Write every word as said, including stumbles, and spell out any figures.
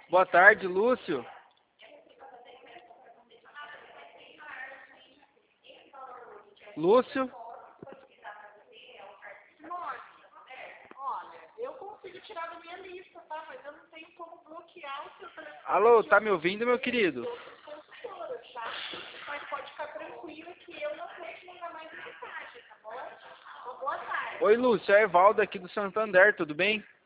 Boa tarde, Lúcio. Lúcio? Simone, olha, eu consigo tirar da minha lista, tá? Mas eu não tenho como bloquear o seu telefone. Alô, tá me ouvindo, meu querido? Consultoras, tá? Mas pode ficar tranquila que eu não vou te mandar mais mensagem, tá bom? Uma boa tarde. Oi, Lúcio, é Evaldo aqui do Santander, tudo bem?